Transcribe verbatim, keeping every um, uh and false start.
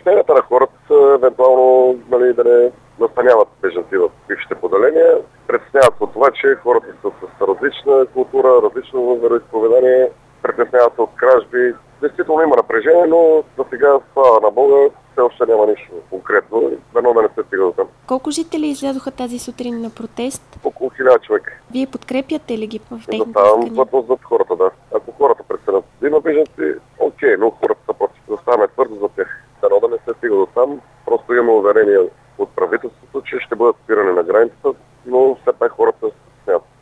притесненията на хората са евентуално, нали, да не настаняват бежанци в бившите поделения. Притесняват от това, че хората са с различна култура, различно вероизповедание, притесняват се от кражби. Действително има напрежение, но за сега, слава на Бога, все още няма нищо конкретно. Дано да не се стига до там. Колко жители излязоха тази сутрин на протест? Около хиляда човека. Вие подкрепяте ли ги в техните искания? Заставам плътно зад хората, да. Ако хората преценят да има бежанци, окей, но хората са против. Заставаме твърдо за тях. Дано да не се стига до там. Просто имаме уверение от правителството, че ще бъдат спирани на границата